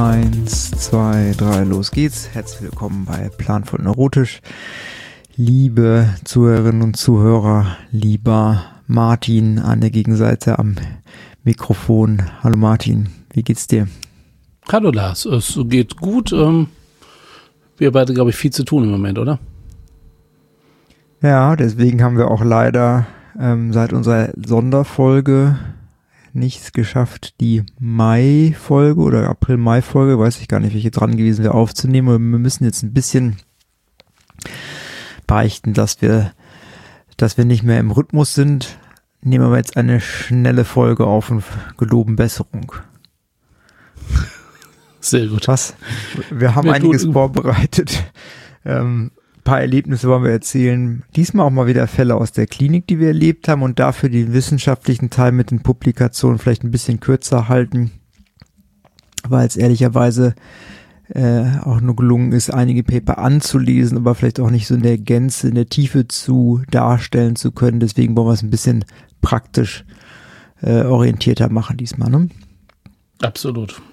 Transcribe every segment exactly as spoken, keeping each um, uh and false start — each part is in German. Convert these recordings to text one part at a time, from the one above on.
Eins, zwei, drei, los geht's. Herzlich willkommen bei Planvoll Neurotisch. Liebe Zuhörerinnen und Zuhörer, lieber Martin an der Gegenseite am Mikrofon. Hallo Martin, wie geht's dir? Hallo Lars, es geht gut. Ähm, wir beide, glaube ich, viel zu tun im Moment, oder? Ja, deswegen haben wir auch leider ähm, seit unserer Sonderfolge nichts geschafft, die Mai-Folge oder April-Mai-Folge, weiß ich gar nicht, welche dran gewesen wäre, aufzunehmen. Aber wir müssen jetzt ein bisschen beichten, dass wir, dass wir nicht mehr im Rhythmus sind. Nehmen wir jetzt eine schnelle Folge auf und geloben Besserung. Sehr gut. Was? Wir haben wir einiges tun, vorbereitet. Ähm, ein paar Erlebnisse wollen wir erzählen. Diesmal auch mal wieder Fälle aus der Klinik, die wir erlebt haben, und dafür den wissenschaftlichen Teil mit den Publikationen vielleicht ein bisschen kürzer halten, weil es ehrlicherweise äh, auch nur gelungen ist, einige Paper anzulesen, aber vielleicht auch nicht so in der Gänze, in der Tiefe zu darstellen zu können. Deswegen wollen wir es ein bisschen praktisch äh, orientierter machen diesmal, ne? Absolut.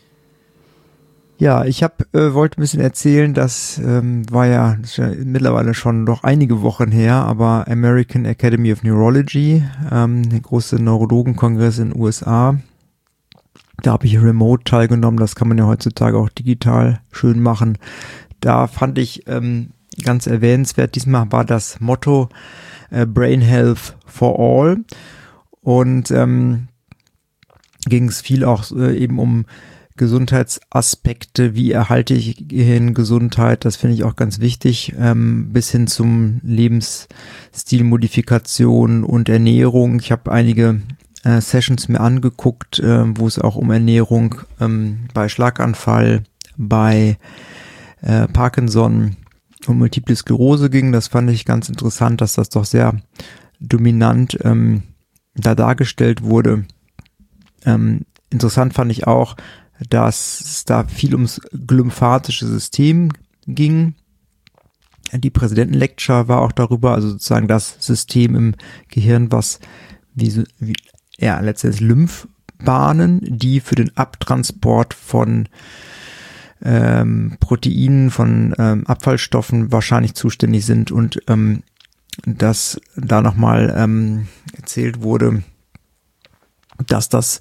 Ja, ich hab, äh, wollte ein bisschen erzählen, das ähm, war ja, das ist ja mittlerweile schon noch einige Wochen her, aber American Academy of Neurology, ähm, der große Neurologenkongress in den U S A, da habe ich remote teilgenommen, das kann man ja heutzutage auch digital schön machen. Da fand ich ähm, ganz erwähnenswert, diesmal war das Motto äh, Brain Health for All, und ähm, ging es viel auch äh, eben um Gesundheitsaspekte, wie erhalte ich Gehirngesundheit, das finde ich auch ganz wichtig, ähm, bis hin zum Lebensstilmodifikation und Ernährung. Ich habe einige äh, Sessions mir angeguckt, äh, wo es auch um Ernährung ähm, bei Schlaganfall, bei äh, Parkinson und Multiple Sklerose ging. Das fand ich ganz interessant, dass das doch sehr dominant ähm, da dargestellt wurde. Ähm, interessant fand ich auch, dass es da viel ums glymphatische System ging. Die Präsidentenlecture war auch darüber, also sozusagen das System im Gehirn, was wie, wie ja letztendlich Lymphbahnen, die für den Abtransport von ähm, Proteinen, von ähm, Abfallstoffen wahrscheinlich zuständig sind, und ähm, dass da nochmal ähm, erzählt wurde, dass das,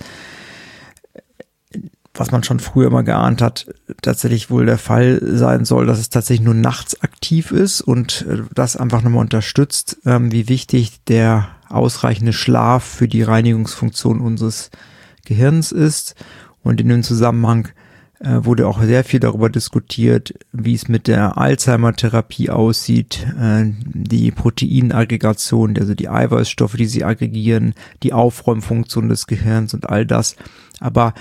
was man schon früher mal geahnt hat, tatsächlich wohl der Fall sein soll, dass es tatsächlich nur nachts aktiv ist, und das einfach nochmal unterstützt, ähm, wie wichtig der ausreichende Schlaf für die Reinigungsfunktion unseres Gehirns ist. Und in dem Zusammenhang äh, wurde auch sehr viel darüber diskutiert, wie es mit der Alzheimer-Therapie aussieht, äh, die Proteinaggregation, also die Eiweißstoffe, die sie aggregieren, die Aufräumfunktion des Gehirns und all das. Aber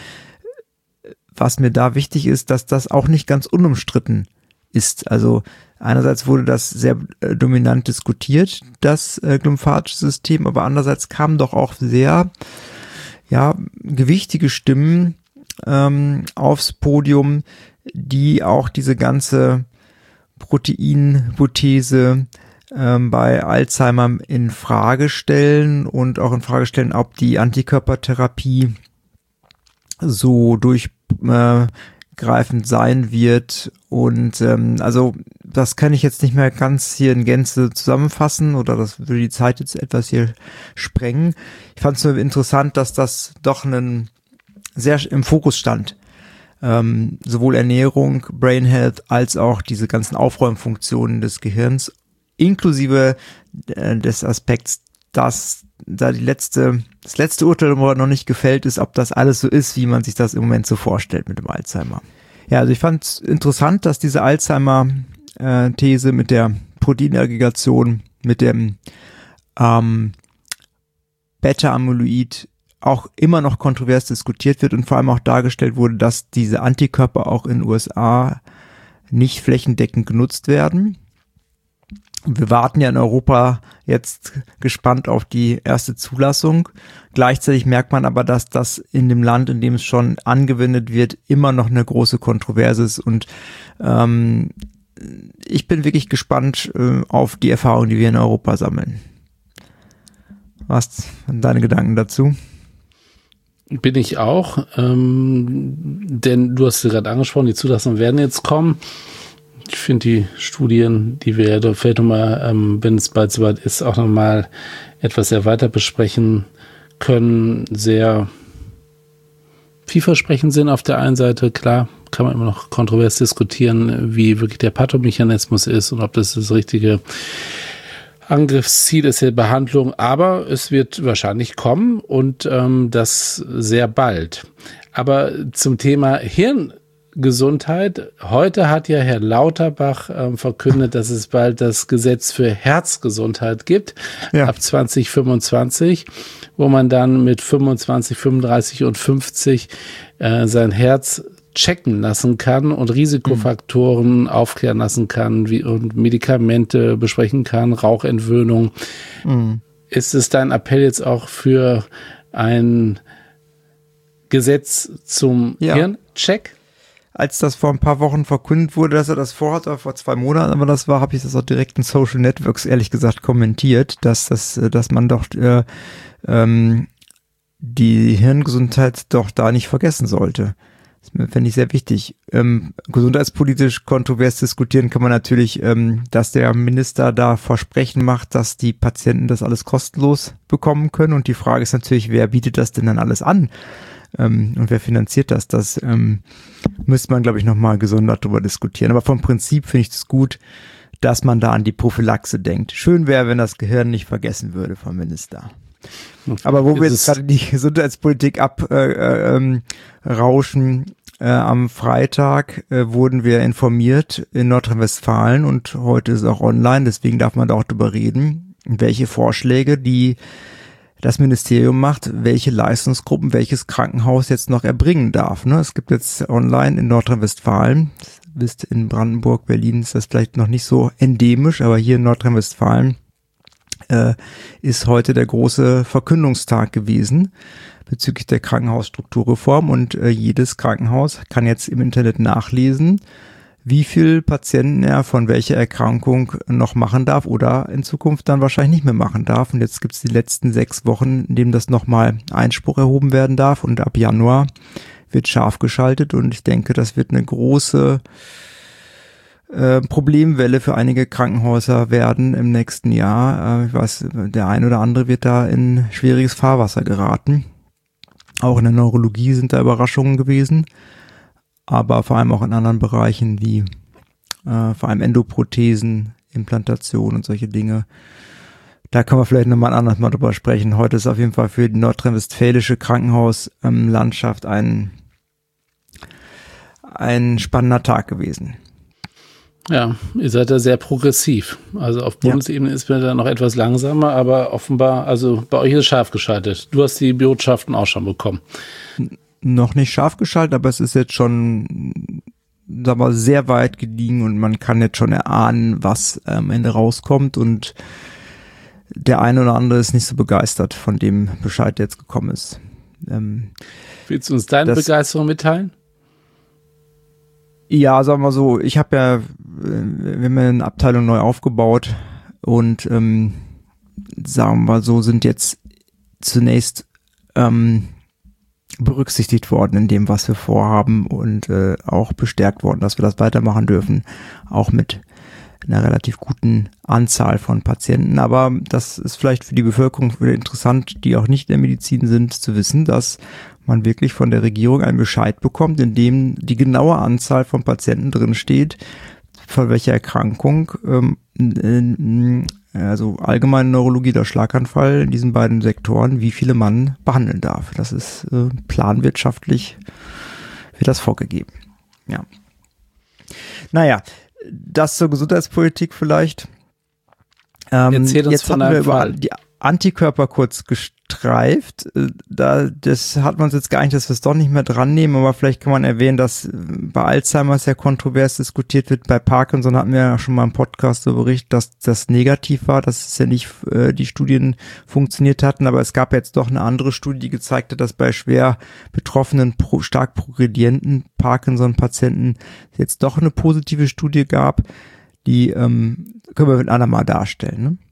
was mir da wichtig ist, dass das auch nicht ganz unumstritten ist. Also einerseits wurde das sehr äh, dominant diskutiert, das äh, glymphatische System, aber andererseits kamen doch auch sehr, ja, gewichtige Stimmen ähm, aufs Podium, die auch diese ganze Proteinhypothese ähm, bei Alzheimer in Frage stellen und auch in Frage stellen, ob die Antikörpertherapie so durchgreifend sein wird. Und ähm, also das kann ich jetzt nicht mehr ganz hier in Gänze zusammenfassen, oder das würde die Zeit jetzt etwas hier sprengen. Ich fand es nur interessant, dass das doch einen sehr im Fokus stand. Ähm, sowohl Ernährung, Brain Health, als auch diese ganzen Aufräumfunktionen des Gehirns, inklusive äh, des Aspekts, dass da die letzte, das letzte Urteil noch nicht gefällt ist, ob das alles so ist, wie man sich das im Moment so vorstellt mit dem Alzheimer. Ja, also ich fand es interessant, dass diese Alzheimer-These mit der Proteinaggregation, mit dem ähm, Beta-Amyloid auch immer noch kontrovers diskutiert wird und vor allem auch dargestellt wurde, dass diese Antikörper auch in den U S A nicht flächendeckend genutzt werden. Wir warten ja in Europa jetzt gespannt auf die erste Zulassung. Gleichzeitig merkt man aber, dass das in dem Land, in dem es schon angewendet wird, immer noch eine große Kontroverse ist. Und ähm, ich bin wirklich gespannt äh, auf die Erfahrungen, die wir in Europa sammeln. Was sind deine Gedanken dazu? Bin ich auch, ähm, denn du hast es gerade angesprochen, die Zulassungen werden jetzt kommen. Ich finde die Studien, die wir da vielleicht nochmal, ähm, wenn es bald soweit ist, auch nochmal etwas sehr weiter besprechen können, sehr vielversprechend sind auf der einen Seite. Klar, kann man immer noch kontrovers diskutieren, wie wirklich der Pathomechanismus ist und ob das das richtige Angriffsziel ist, der Behandlung. Aber es wird wahrscheinlich kommen und ähm, das sehr bald. Aber zum Thema Hirngesundheit. Heute hat ja Herr Lauterbach ähm, verkündet, dass es bald das Gesetz für Herzgesundheit gibt, ja. Ab zwanzig fünfundzwanzig, wo man dann mit fünfundzwanzig, fünfunddreißig und fünfzig äh, sein Herz checken lassen kann und Risikofaktoren mhm. aufklären lassen kann wie, und Medikamente besprechen kann, Rauchentwöhnung. Mhm. Ist es dein Appell jetzt auch für ein Gesetz zum ja. Hirncheck? Als das vor ein paar Wochen verkündet wurde, dass er das vorhat, oder vor zwei Monaten, aber das war, habe ich das auch direkt in Social Networks ehrlich gesagt kommentiert, dass das, dass man doch äh, ähm, die Hirngesundheit doch da nicht vergessen sollte. Das fände ich sehr wichtig. Ähm, gesundheitspolitisch kontrovers diskutieren kann man natürlich, ähm, dass der Minister da Versprechen macht, dass die Patienten das alles kostenlos bekommen können. Und die Frage ist natürlich, wer bietet das denn dann alles an? Ähm, und wer finanziert das? Das ähm, müsste man, glaube ich, nochmal gesondert darüber diskutieren. Aber vom Prinzip finde ich es gut, dass man da an die Prophylaxe denkt. Schön wäre, wenn das Gehirn nicht vergessen würde vom Minister. Aber wo wir jetzt gerade die Gesundheitspolitik abrauschen, äh, äh, am Freitag äh, wurden wir informiert in Nordrhein-Westfalen und heute ist es auch online, deswegen darf man da auch drüber reden, welche Vorschläge die das Ministerium macht, welche Leistungsgruppen welches Krankenhaus jetzt noch erbringen darf. Ne? Es gibt jetzt online in Nordrhein-Westfalen, wisst in Brandenburg, Berlin ist das vielleicht noch nicht so endemisch, aber hier in Nordrhein-Westfalen äh, ist heute der große Verkündungstag gewesen bezüglich der Krankenhausstrukturreform und äh, jedes Krankenhaus kann jetzt im Internet nachlesen, wie viel Patienten er von welcher Erkrankung noch machen darf oder in Zukunft dann wahrscheinlich nicht mehr machen darf. Und jetzt gibt es die letzten sechs Wochen, in denen das nochmal Einspruch erhoben werden darf und ab Januar wird scharf geschaltet und ich denke, das wird eine große äh, Problemwelle für einige Krankenhäuser werden im nächsten Jahr. Äh, ich weiß, der ein oder andere wird da in schwieriges Fahrwasser geraten. Auch in der Neurologie sind da Überraschungen gewesen. Aber vor allem auch in anderen Bereichen wie äh, vor allem Endoprothesen, Implantation und solche Dinge. Da können wir vielleicht nochmal ein anderes Mal drüber sprechen. Heute ist auf jeden Fall für die nordrhein-westfälische Krankenhauslandschaft ähm, ein, ein spannender Tag gewesen. Ja, ihr seid da sehr progressiv. Also auf Bundesebene ja. ist man da noch etwas langsamer, aber offenbar, also bei euch ist es scharf geschaltet. Du hast die Botschaften auch schon bekommen. Noch nicht scharf geschaltet, aber es ist jetzt schon, sagen wir, sehr weit gediegen und man kann jetzt schon erahnen, was am Ende rauskommt und der eine oder andere ist nicht so begeistert von dem Bescheid, der jetzt gekommen ist. Ähm, Willst du uns deine das, Begeisterung mitteilen? Ja, sagen wir so, ich habe ja, wir haben ja eine Abteilung neu aufgebaut und ähm, sagen wir so, sind jetzt zunächst ähm, berücksichtigt worden in dem, was wir vorhaben und äh, auch bestärkt worden, dass wir das weitermachen dürfen, auch mit einer relativ guten Anzahl von Patienten. Aber das ist vielleicht für die Bevölkerung wieder interessant, die auch nicht in der Medizin sind, zu wissen, dass man wirklich von der Regierung einen Bescheid bekommt, in dem die genaue Anzahl von Patienten drin steht, von welcher Erkrankung, ähm, in, also allgemeine Neurologie, der Schlaganfall, in diesen beiden Sektoren, wie viele man behandeln darf. Das ist äh, planwirtschaftlich, wird das vorgegeben. Ja. Naja, das zur Gesundheitspolitik vielleicht. Ähm, Erzähl uns jetzt von hatten wir über Fall. die Antikörper kurz gestreift. Da, das hat man uns jetzt geeinigt, dass wir es doch nicht mehr dran nehmen, aber vielleicht kann man erwähnen, dass bei Alzheimer sehr kontrovers diskutiert wird. Bei Parkinson hatten wir ja schon mal im Podcast so berichtet, dass das negativ war, dass es ja nicht äh, die Studien funktioniert hatten, aber es gab jetzt doch eine andere Studie, die gezeigt hat, dass bei schwer betroffenen, pro, stark progredienten Parkinson-Patienten jetzt doch eine positive Studie gab, die ähm, können wir mit andermal darstellen, ne?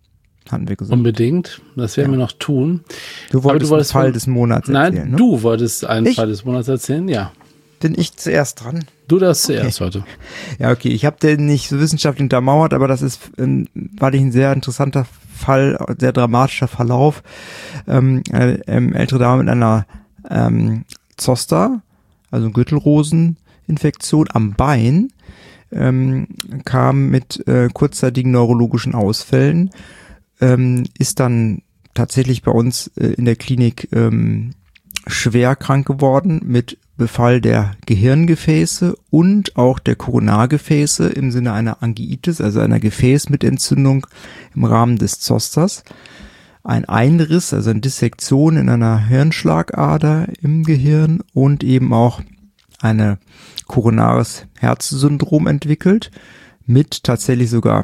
hatten wir gesagt. Unbedingt, das werden ja. wir noch tun. Du wolltest, du wolltest einen Fall des Monats erzählen, Nein, ne? du wolltest einen ich? Fall des Monats erzählen, ja. Bin ich zuerst dran? Du darfst zuerst okay. heute. Ja, okay, ich habe den nicht so wissenschaftlich untermauert, aber das ist, ähm, war ein sehr interessanter Fall, sehr dramatischer Verlauf. Ähm, äh, ähm, ältere Dame mit einer ähm, Zoster, also Gürtelroseninfektion am Bein, ähm, kam mit äh, kurzzeitigen neurologischen Ausfällen, ähm, ist dann tatsächlich bei uns äh, in der Klinik ähm, schwer krank geworden mit Befall der Gehirngefäße und auch der Koronargefäße im Sinne einer Angiitis, also einer Gefäßmitentzündung im Rahmen des Zosters. Ein Einriss, also eine Dissektion in einer Hirnschlagader im Gehirn und eben auch eine koronares Herzsyndrom entwickelt, mit tatsächlich sogar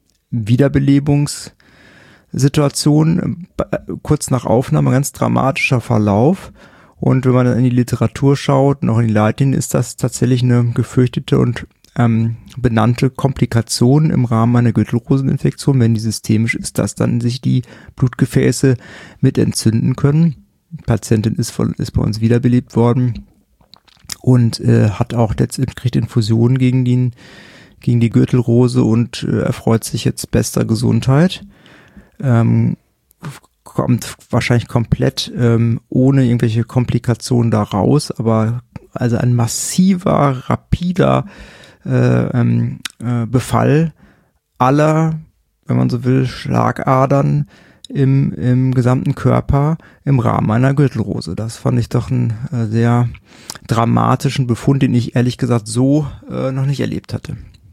Wiederbelebungssituationen, kurz nach Aufnahme, ganz dramatischer Verlauf. Und wenn man dann in die Literatur schaut, noch in die Leitlinien, ist das tatsächlich eine gefürchtete und ähm, benannte Komplikation im Rahmen einer Gürtelroseninfektion, wenn die systemisch ist, dass dann sich die Blutgefäße mit entzünden können. Die Patientin ist, von, ist bei uns wiederbelebt worden und äh, hat auch letztendlich kriegt Infusionen gegen die, gegen die Gürtelrose und äh, erfreut sich jetzt bester Gesundheit. Ähm, kommt wahrscheinlich komplett ähm, ohne irgendwelche Komplikationen da raus, aber also ein massiver, rapider äh, ähm, äh, Befall aller, wenn man so will, Schlagadern im, im gesamten Körper im Rahmen einer Gürtelrose. Das fand ich doch einen äh, sehr dramatischen Befund, den ich ehrlich gesagt so äh, noch nicht erlebt hatte.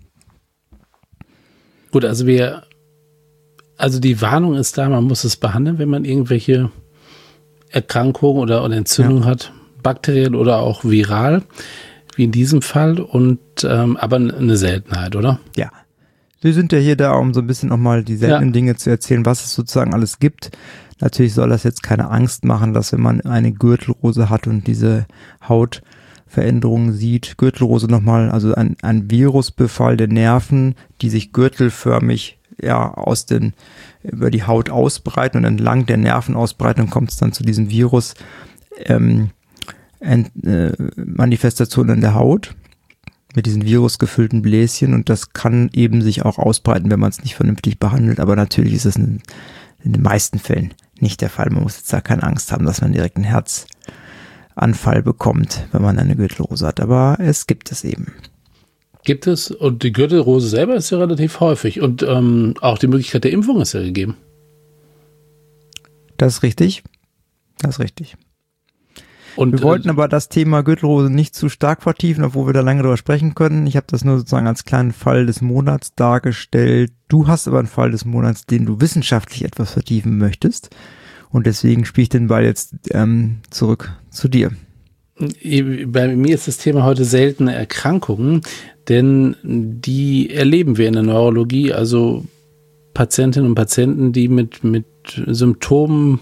Gut, also wir Also die Warnung ist da, man muss es behandeln, wenn man irgendwelche Erkrankungen oder, oder Entzündungen ja. hat, bakteriell oder auch viral, wie in diesem Fall, und ähm, aber eine Seltenheit, oder? Ja. Wir sind ja hier da, um so ein bisschen nochmal die seltenen ja. Dinge zu erzählen, was es sozusagen alles gibt. Natürlich soll das jetzt keine Angst machen, dass wenn man eine Gürtelrose hat und diese Hautveränderungen sieht, Gürtelrose nochmal, also ein, ein Virusbefall der Nerven, die sich gürtelförmig ja aus den über die Haut ausbreiten und entlang der Nervenausbreitung kommt es dann zu diesem Virus ähm, Ent, äh, Manifestation in der Haut mit diesen virusgefüllten Bläschen, und das kann eben sich auch ausbreiten, wenn man es nicht vernünftig behandelt, aber natürlich ist das in, in den meisten Fällen nicht der Fall. Man muss jetzt da keine Angst haben, dass man direkt einen Herzanfall bekommt, wenn man eine Gürtelrose hat, aber es gibt es eben. Gibt es, und die Gürtelrose selber ist ja relativ häufig und ähm, auch die Möglichkeit der Impfung ist ja gegeben. Das ist richtig, das ist richtig. Und, wir wollten äh, aber das Thema Gürtelrose nicht zu stark vertiefen, obwohl wir da lange drüber sprechen können. Ich habe das nur sozusagen als kleinen Fall des Monats dargestellt. Du hast aber einen Fall des Monats, den du wissenschaftlich etwas vertiefen möchtest, und deswegen spiele ich den Ball jetzt ähm, zurück zu dir. Bei mir ist das Thema heute seltene Erkrankungen, denn die erleben wir in der Neurologie, also Patientinnen und Patienten, die mit, mit Symptomen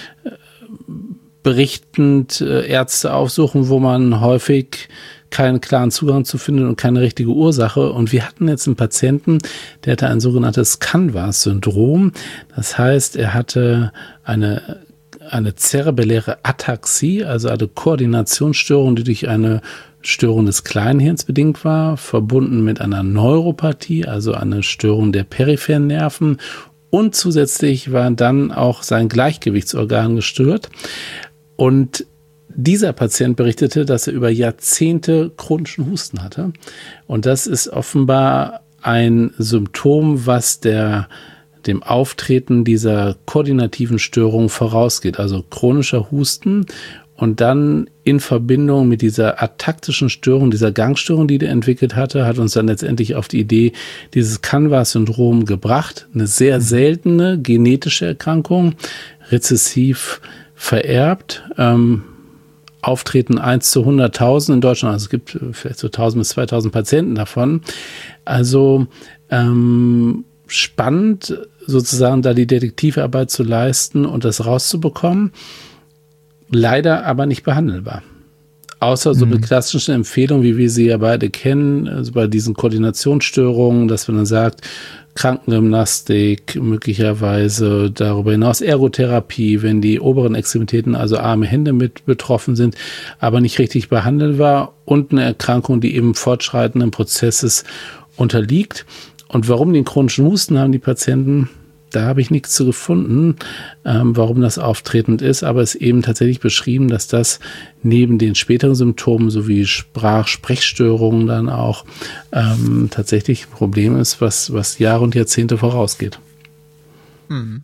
berichtend Ärzte aufsuchen, wo man häufig keinen klaren Zugang zu findet und keine richtige Ursache. Und wir hatten jetzt einen Patienten, der hatte ein sogenanntes Canvas-Syndrom. Das heißt, er hatte eine eine zerebelläre Ataxie, also eine Koordinationsstörung, die durch eine Störung des Kleinhirns bedingt war, verbunden mit einer Neuropathie, also eine Störung der peripheren Nerven, und zusätzlich war dann auch sein Gleichgewichtsorgan gestört. Und dieser Patient berichtete, dass er über Jahrzehnte chronischen Husten hatte. Und das ist offenbar ein Symptom, was der dem Auftreten dieser koordinativen Störung vorausgeht, also chronischer Husten und dann in Verbindung mit dieser ataktischen Störung, dieser Gangstörung, die der entwickelt hatte, hat uns dann letztendlich auf die Idee dieses Canvas-Syndrom gebracht. Eine sehr seltene genetische Erkrankung, rezessiv vererbt, ähm, Auftreten eins zu hunderttausend in Deutschland, also es gibt vielleicht so tausend bis zweitausend Patienten davon. Also ähm, spannend, sozusagen da die Detektivarbeit zu leisten und das rauszubekommen. Leider aber nicht behandelbar. Außer so eine klassische Empfehlung, wie wir sie ja beide kennen, also bei diesen Koordinationsstörungen, dass man dann sagt, Krankengymnastik, möglicherweise darüber hinaus Ergotherapie, wenn die oberen Extremitäten, also Arme, Hände mit betroffen sind, aber nicht richtig behandelbar und eine Erkrankung, die eben fortschreitenden Prozesses unterliegt. Und warum den chronischen Husten haben die Patienten? Da habe ich nichts zu gefunden, ähm, warum das auftretend ist, aber es ist eben tatsächlich beschrieben, dass das neben den späteren Symptomen sowie Sprach-, Sprechstörungen dann auch ähm, tatsächlich ein Problem ist, was, was Jahre und Jahrzehnte vorausgeht. Mhm.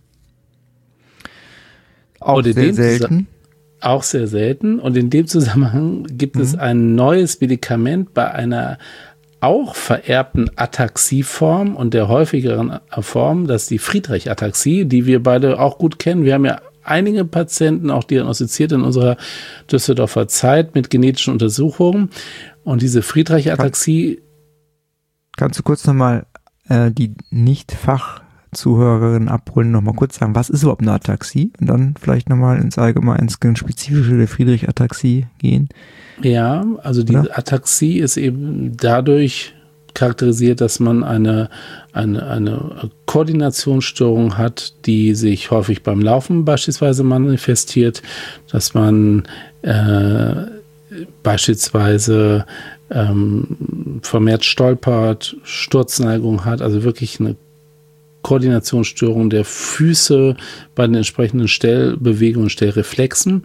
Auch sehr selten. Auch sehr selten. Und in dem Zusammenhang gibt mhm. es ein neues Medikament bei einer auch vererbten Ataxieform und der häufigeren Form, das ist die Friedreich-Ataxie, die wir beide auch gut kennen. Wir haben ja einige Patienten auch diagnostiziert in unserer Düsseldorfer Zeit mit genetischen Untersuchungen. Und diese Friedreich-Ataxie... Kann, kannst du kurz nochmal äh, die Nicht-Fachzuhörerinnen abholen, nochmal kurz sagen, was ist überhaupt eine Ataxie? Und dann vielleicht nochmal ins Allgemeine, ins Spezifische der Friedreich-Ataxie gehen. Ja, also die Oder? Ataxie ist eben dadurch charakterisiert, dass man eine, eine, eine Koordinationsstörung hat, die sich häufig beim Laufen beispielsweise manifestiert, dass man äh, beispielsweise ähm, vermehrt stolpert, Sturzneigung hat, also wirklich eine Koordinationsstörung der Füße bei den entsprechenden Stellbewegungen, Stellreflexen.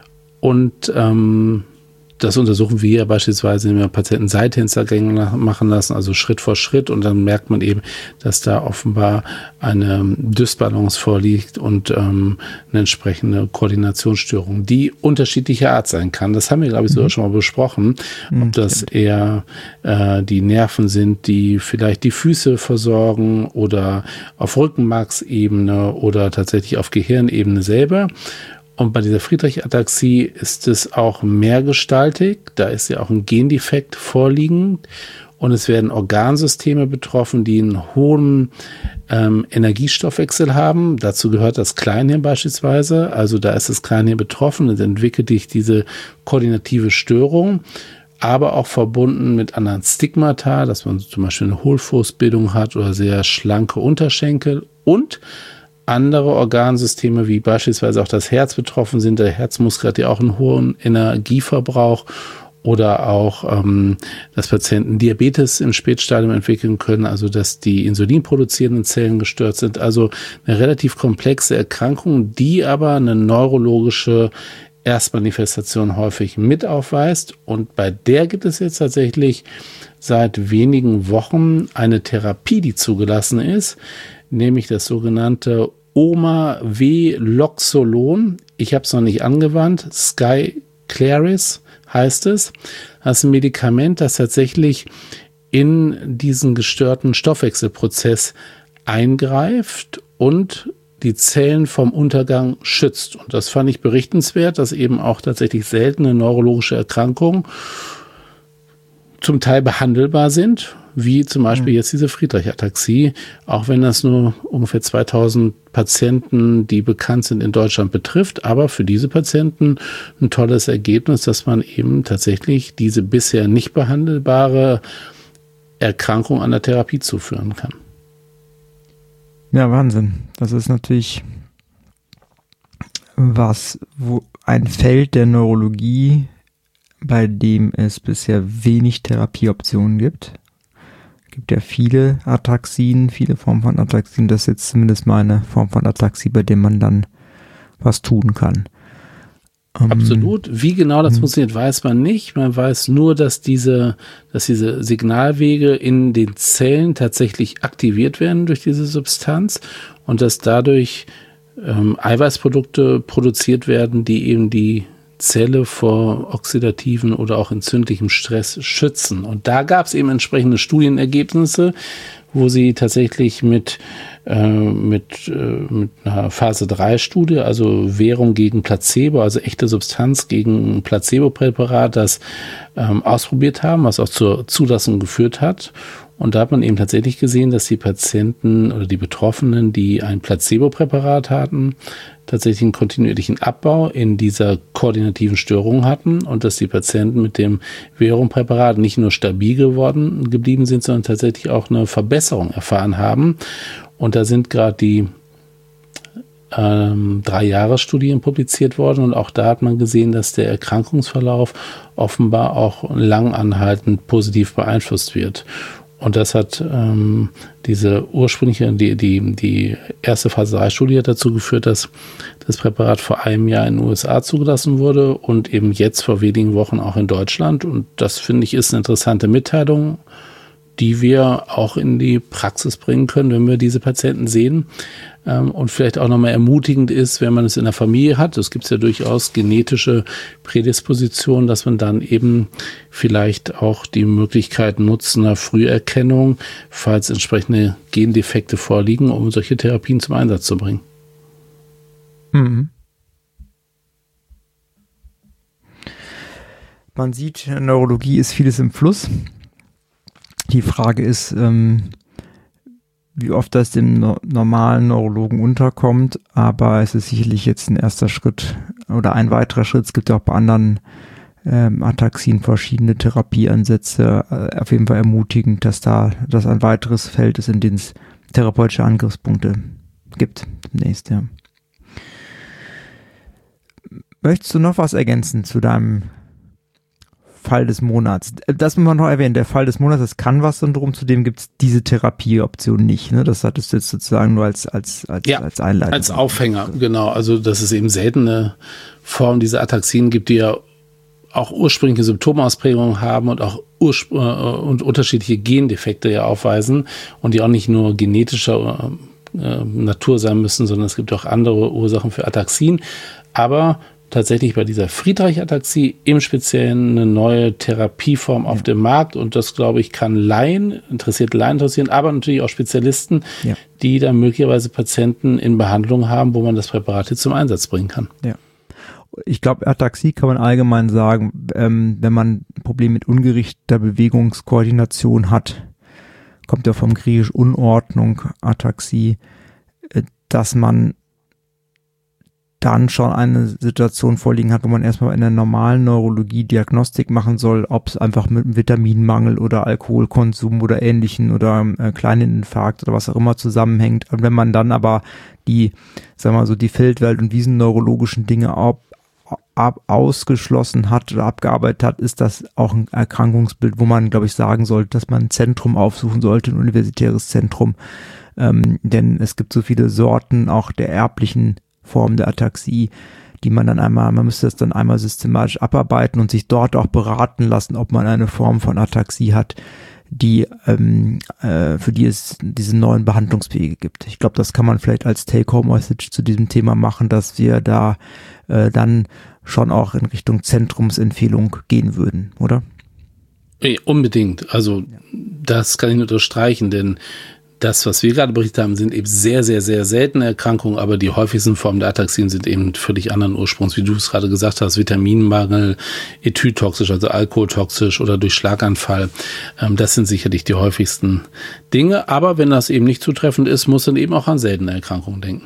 Und ähm, das untersuchen wir ja beispielsweise, wenn wir Patienten Seitfenstergänge machen lassen, also Schritt vor Schritt, und dann merkt man eben, dass da offenbar eine Dysbalance vorliegt und ähm, eine entsprechende Koordinationsstörung, die unterschiedlicher Art sein kann. Das haben wir, glaube ich, sogar schon mal besprochen, ob das eher äh, die Nerven sind, die vielleicht die Füße versorgen oder auf Rückenmarksebene oder tatsächlich auf Gehirnebene selber. Und bei dieser Friedreich-Ataxie ist es auch mehrgestaltig. Da ist ja auch ein Gendefekt vorliegend. Und es werden Organsysteme betroffen, die einen hohen ähm, Energiestoffwechsel haben. Dazu gehört das Kleinhirn beispielsweise. Also da ist das Kleinhirn betroffen und entwickelt sich diese koordinative Störung. Aber auch verbunden mit anderen Stigmata, dass man zum Beispiel eine Hohlfußbildung hat oder sehr schlanke Unterschenkel und andere Organsysteme, wie beispielsweise auch das Herz betroffen sind. Der Herzmuskel hat ja auch einen hohen Energieverbrauch, oder auch, ähm, dass Patienten Diabetes im Spätstadium entwickeln können, also dass die insulinproduzierenden Zellen gestört sind. Also eine relativ komplexe Erkrankung, die aber eine neurologische Erstmanifestation häufig mit aufweist. Und bei der gibt es jetzt tatsächlich seit wenigen Wochen eine Therapie, die zugelassen ist, nämlich das sogenannte Omaveloxolon. Ich habe es noch nicht angewandt. Skyclarys heißt es. Das ist ein Medikament, das tatsächlich in diesen gestörten Stoffwechselprozess eingreift und die Zellen vom Untergang schützt. Und das fand ich berichtenswert, dass eben auch tatsächlich seltene neurologische Erkrankungen zum Teil behandelbar sind, wie zum Beispiel jetzt diese Friedreich-Ataxie, auch wenn das nur ungefähr zweitausend Patienten, die bekannt sind, in Deutschland betrifft, aber für diese Patienten ein tolles Ergebnis, dass man eben tatsächlich diese bisher nicht behandelbare Erkrankung an der Therapie zuführen kann. Ja, Wahnsinn. Das ist natürlich was, wo ein Feld der Neurologie, bei dem es bisher wenig Therapieoptionen gibt. Es gibt ja viele Ataxien, viele Formen von Ataxien. Das ist jetzt zumindest mal eine Form von Ataxie, bei der man dann was tun kann. Absolut. Wie genau das funktioniert, weiß man nicht. Man weiß nur, dass diese, dass diese Signalwege in den Zellen tatsächlich aktiviert werden durch diese Substanz und dass dadurch ähm, Eiweißprodukte produziert werden, die eben die Zelle vor oxidativen oder auch entzündlichem Stress schützen. Und da gab es eben entsprechende Studienergebnisse, wo sie tatsächlich mit, äh, mit, äh, mit einer Phase drei Studie, also Währung gegen Placebo, also echte Substanz gegen ein Placebo-Präparat, das ähm, ausprobiert haben, was auch zur Zulassung geführt hat. Und da hat man eben tatsächlich gesehen, dass die Patienten oder die Betroffenen, die ein Placebo-Präparat hatten, tatsächlich einen kontinuierlichen Abbau in dieser koordinativen Störung hatten und dass die Patienten mit dem Verum-Präparat nicht nur stabil geworden geblieben sind, sondern tatsächlich auch eine Verbesserung erfahren haben. Und da sind gerade die ähm, Drei-Jahres-Studien publiziert worden und auch da hat man gesehen, dass der Erkrankungsverlauf offenbar auch langanhaltend positiv beeinflusst wird. Und das hat ähm, diese ursprüngliche, die, die, die erste Phase drei Studie hat dazu geführt, dass das Präparat vor einem Jahr in den U S A zugelassen wurde und eben jetzt vor wenigen Wochen auch in Deutschland. Und das, finde ich, ist eine interessante Mitteilung, die wir auch in die Praxis bringen können, wenn wir diese Patienten sehen. Ähm, und vielleicht auch nochmal ermutigend ist, wenn man es in der Familie hat. Es gibt ja durchaus genetische Prädispositionen, dass man dann eben vielleicht auch die Möglichkeit nutzt einer Früherkennung, falls entsprechende Gendefekte vorliegen, um solche Therapien zum Einsatz zu bringen. Mhm. Man sieht, Neurologie ist vieles im Fluss. Die Frage ist, ähm, wie oft das dem no- normalen Neurologen unterkommt, aber es ist sicherlich jetzt ein erster Schritt oder ein weiterer Schritt. Es gibt ja auch bei anderen ähm, Ataxien verschiedene Therapieansätze. Äh, auf jeden Fall ermutigend, dass da das ein weiteres Feld ist, in dem es therapeutische Angriffspunkte gibt demnächst, ja. Möchtest du noch was ergänzen zu deinem Fall des Monats? Das muss man noch erwähnen, der Fall des Monats, das Canvas-Syndrom, zudem gibt es diese Therapieoption nicht, ne? Das hattest du jetzt sozusagen nur als, als, als, ja, als Einleitung. Als Aufhänger, genau. Also, dass es eben seltene Formen dieser Ataxien gibt, die ja auch ursprüngliche Symptomausprägungen haben und auch urspr- äh, und unterschiedliche Gendefekte ja aufweisen und die auch nicht nur genetischer äh, Natur sein müssen, sondern es gibt auch andere Ursachen für Ataxien. Aber tatsächlich bei dieser Friedreich-Ataxie im Speziellen eine neue Therapieform auf ja. dem Markt und das, glaube ich, kann Laien, interessiert Laien interessieren, aber natürlich auch Spezialisten, ja. die dann möglicherweise Patienten in Behandlung haben, wo man das Präparat jetzt zum Einsatz bringen kann. Ja. Ich glaube, Ataxie kann man allgemein sagen, ähm, wenn man ein Problem mit ungerichteter Bewegungskoordination hat, kommt ja vom Griechisch Unordnung, Ataxie, äh, dass man dann schon eine Situation vorliegen hat, wo man erstmal in der normalen Neurologie Diagnostik machen soll, ob es einfach mit einem Vitaminmangel oder Alkoholkonsum oder Ähnlichen oder äh, kleinen Infarkt oder was auch immer zusammenhängt. Und wenn man dann aber die, sagen wir mal so, die Feldwelt- und Wiesenneurologischen Dinge ab, ab, ausgeschlossen hat oder abgearbeitet hat, ist das auch ein Erkrankungsbild, wo man, glaube ich, sagen sollte, dass man ein Zentrum aufsuchen sollte, ein universitäres Zentrum. Ähm, denn es gibt so viele Sorten auch der erblichen Form der Ataxie, die man dann einmal, man müsste das dann einmal systematisch abarbeiten und sich dort auch beraten lassen, ob man eine Form von Ataxie hat, die ähm, äh, für die es diese neuen Behandlungswege gibt. Ich glaube, das kann man vielleicht als Take-Home-Message zu diesem Thema machen, dass wir da äh, dann schon auch in Richtung Zentrumsempfehlung gehen würden, oder? Ja, unbedingt. Also ja. Das kann ich nur unterstreichen, denn das, was wir gerade berichtet haben, sind eben sehr, sehr, sehr seltene Erkrankungen, aber die häufigsten Formen der Ataxien sind eben völlig anderen Ursprungs, wie du es gerade gesagt hast, Vitaminmangel, ethytoxisch, also alkoholtoxisch oder durch Schlaganfall. Das sind sicherlich die häufigsten Dinge, aber wenn das eben nicht zutreffend ist, muss man eben auch an seltene Erkrankungen denken.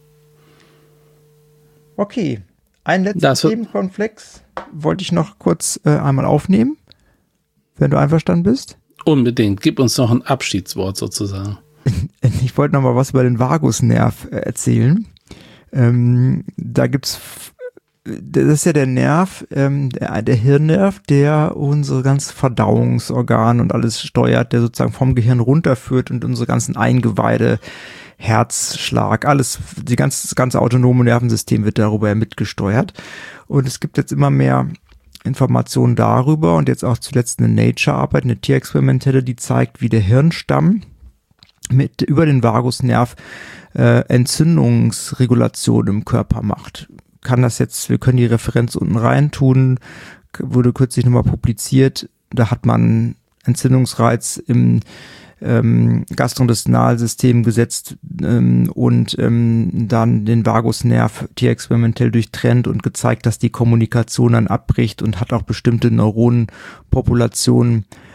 Okay, ein letzter Themenkonflex wollte ich noch kurz äh, einmal aufnehmen, wenn du einverstanden bist. Unbedingt. Gib uns noch ein Abschiedswort sozusagen. Ich wollte noch mal was über den Vagusnerv erzählen. Ähm, da gibt's, das ist ja der Nerv, ähm, der, der Hirnnerv, der unsere ganzen Verdauungsorgane und alles steuert, der sozusagen vom Gehirn runterführt und unsere ganzen Eingeweide, Herzschlag, alles, die ganze, das ganze autonome Nervensystem wird darüber mitgesteuert. Und es gibt jetzt immer mehr Informationen darüber und jetzt auch zuletzt eine Nature-Arbeit, eine Tierexperimentelle, die zeigt, wie der Hirnstamm mit über den Vagusnerv äh, Entzündungsregulation im Körper macht. Kann das jetzt, wir können die Referenz unten rein tun, wurde kürzlich nochmal publiziert, da hat man Entzündungsreiz im ähm, Gastrointestinalsystem gesetzt ähm, und ähm, dann den Vagusnerv tierexperimentell durchtrennt und gezeigt, dass die Kommunikation dann abbricht und hat auch bestimmte Neuronenpopulationen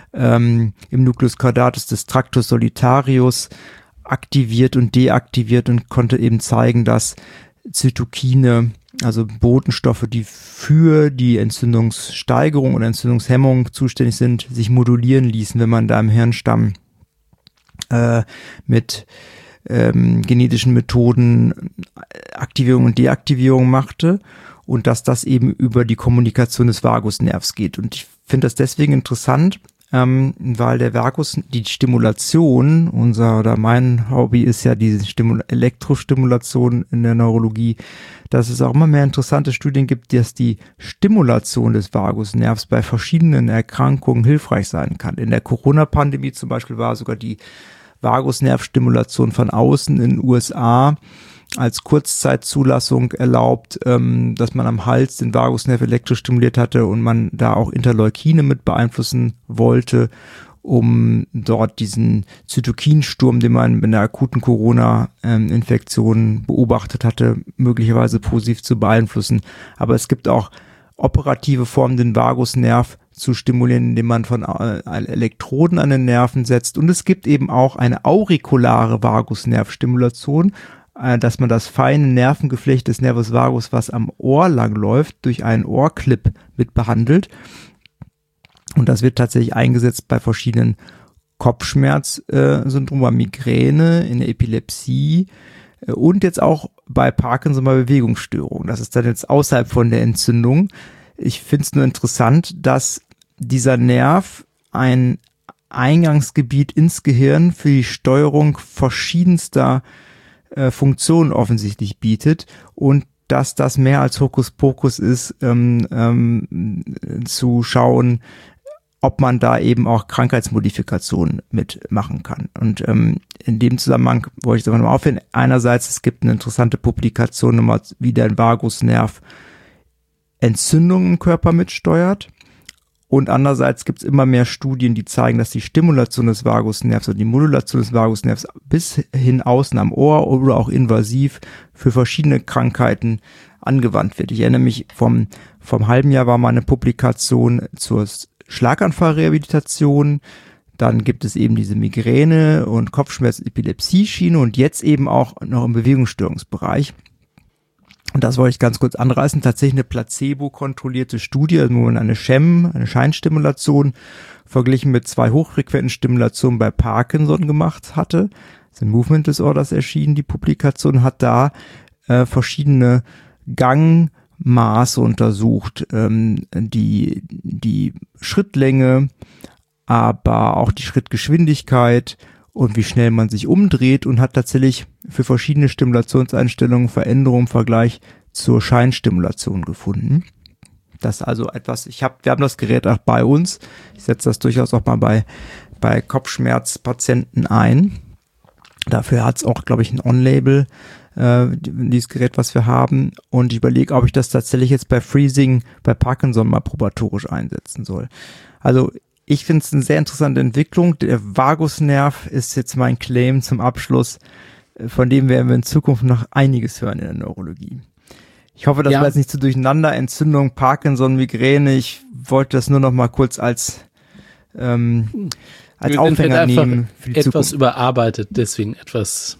ähm, im Nucleus caudatus des Tractus solitarius aktiviert und deaktiviert und konnte eben zeigen, dass Zytokine, also Botenstoffe, die für die Entzündungssteigerung und Entzündungshemmung zuständig sind, sich modulieren ließen, wenn man da im Hirnstamm äh, mit ähm, genetischen Methoden Aktivierung und Deaktivierung machte und dass das eben über die Kommunikation des Vagusnervs geht. Und ich finde das deswegen interessant, ähm, weil der Vagus, die Stimulation, unser oder mein Hobby ist ja diese Stimul- Elektrostimulation in der Neurologie, dass es auch immer mehr interessante Studien gibt, dass die Stimulation des Vagusnervs bei verschiedenen Erkrankungen hilfreich sein kann. In der Corona-Pandemie zum Beispiel war sogar die Vagusnervstimulation von außen in den U S A als Kurzzeitzulassung erlaubt, ähm, dass man am Hals den Vagusnerv elektrisch stimuliert hatte und man da auch Interleukine mit beeinflussen wollte, um dort diesen Zytokinsturm, den man in der akuten Corona-Infektion beobachtet hatte, möglicherweise positiv zu beeinflussen. Aber es gibt auch operative Formen, den Vagusnerv zu stimulieren, indem man von äh, Elektroden an den Nerven setzt. Und es gibt eben auch eine aurikulare Vagusnervstimulation, dass man das feine Nervengeflecht des Nervus vagus, was am Ohr lang läuft, durch einen Ohrclip mit behandelt. Und das wird tatsächlich eingesetzt bei verschiedenen Kopfschmerzsyndromen, bei Migräne, in der Epilepsie äh, und jetzt auch bei Parkinson, bei Bewegungsstörungen. Das ist dann jetzt außerhalb von der Entzündung. Ich finde es nur interessant, dass dieser Nerv ein Eingangsgebiet ins Gehirn für die Steuerung verschiedenster Funktionen offensichtlich bietet und dass das mehr als Hokuspokus ist, ähm, ähm, zu schauen, ob man da eben auch Krankheitsmodifikationen mitmachen kann. Und ähm, in dem Zusammenhang wollte ich es aber nochmal aufhören. Einerseits, es gibt eine interessante Publikation, nochmal, wie der Vagusnerv Entzündungen im Körper mitsteuert. Und andererseits gibt es immer mehr Studien, die zeigen, dass die Stimulation des Vagusnervs und die Modulation des Vagusnervs bis hin außen am Ohr oder auch invasiv für verschiedene Krankheiten angewandt wird. Ich erinnere mich, vom, vom halben Jahr war mal eine Publikation zur Schlaganfallrehabilitation. Dann gibt es eben diese Migräne- und Kopfschmerz-Epilepsie-Schiene und jetzt eben auch noch im Bewegungsstörungsbereich. Und das wollte ich ganz kurz anreißen, tatsächlich eine placebo-kontrollierte Studie, wo man eine S H E M, eine Scheinstimulation, verglichen mit zwei hochfrequenten Stimulationen bei Parkinson gemacht hatte. Das ist in Movement Disorders erschienen, die Publikation hat da äh, verschiedene Gangmaße untersucht, ähm, die, die Schrittlänge, aber auch die Schrittgeschwindigkeit und wie schnell man sich umdreht und hat tatsächlich für verschiedene Stimulationseinstellungen Veränderungen im Vergleich zur Scheinstimulation gefunden. Das ist also etwas, ich habe, wir haben das Gerät auch bei uns. Ich setze das durchaus auch mal bei, bei Kopfschmerzpatienten ein. Dafür hat es auch, glaube ich, ein On-Label, äh, dieses Gerät, was wir haben. Und ich überlege, ob ich das tatsächlich jetzt bei Freezing, bei Parkinson mal probatorisch einsetzen soll. Also ich finde es eine sehr interessante Entwicklung. Der Vagusnerv ist jetzt mein Claim zum Abschluss. Von dem werden wir in Zukunft noch einiges hören in der Neurologie. Ich hoffe, das ja. war jetzt nicht zu durcheinander. Entzündung, Parkinson, Migräne. Ich wollte das nur noch mal kurz als, ähm, als wir Aufhänger nehmen. Für die etwas Zukunft. Überarbeitet, deswegen etwas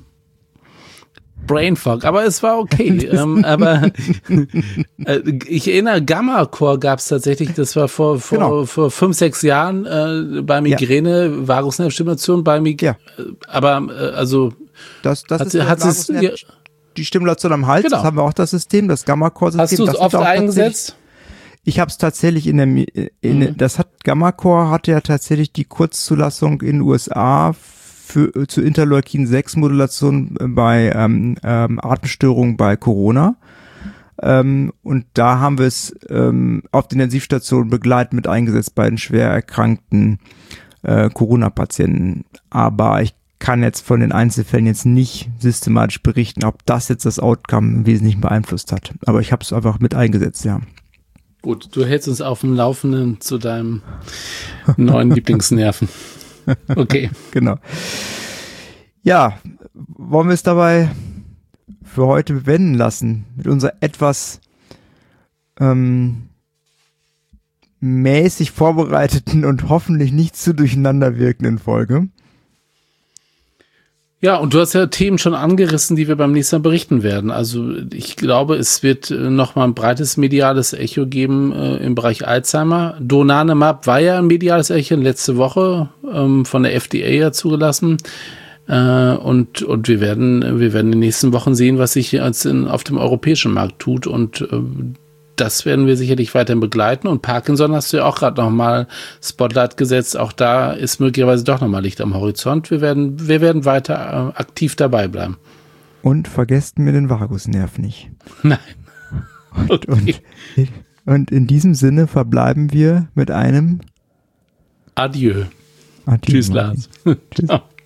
Brainfog, aber es war okay. ähm, aber äh, ich erinnere, Gamma-Core gab es tatsächlich, das war vor vor, genau. vor fünf, sechs Jahren äh, bei Migräne, ja. Vagusnervstimulation bei Migräne. Ja. Aber äh, also das, das hat, ist hat es ja, die Stimulation am Hals, genau. Das haben wir auch das System, das Gamma-Core-System. Hast du es oft eingesetzt? Ich habe es tatsächlich in der, in, mhm. das hat Gamma-Core hatte ja tatsächlich die Kurzzulassung in den U S A für zu Interleukin sechs Modulation bei ähm, ähm, Atemstörungen bei Corona. Ähm, und da haben wir es ähm, auf der Intensivstation begleitend mit eingesetzt bei den schwer erkrankten äh, Corona-Patienten. Aber ich kann jetzt von den Einzelfällen jetzt nicht systematisch berichten, ob das jetzt das Outcome im Wesentlichen beeinflusst hat. Aber ich habe es einfach mit eingesetzt, ja. Gut, du hältst uns auf dem Laufenden zu deinem neuen Lieblingsnerven. Okay. Genau. Ja, wollen wir es dabei für heute bewenden lassen mit unserer etwas ähm, mäßig vorbereiteten und hoffentlich nicht zu durcheinander wirkenden Folge. Ja, und du hast ja Themen schon angerissen, die wir beim nächsten Mal berichten werden. Also ich glaube, es wird nochmal ein breites mediales Echo geben äh, im Bereich Alzheimer. Donanemab war ja ein mediales Echo letzte Woche ähm, von der F D A ja zugelassen. Äh, und und wir werden wir werden in den nächsten Wochen sehen, was sich jetzt in, auf dem europäischen Markt tut. Und äh, das werden wir sicherlich weiterhin begleiten. Und Parkinson hast du ja auch gerade nochmal Spotlight gesetzt. Auch da ist möglicherweise doch nochmal Licht am Horizont. Wir werden, wir werden weiter äh, aktiv dabei bleiben. Und vergesst mir den Vagusnerv nicht. Nein. Und, Okay. und, und in diesem Sinne verbleiben wir mit einem Adieu. Adieu. Tschüss, Lars. Tschüss. Ciao.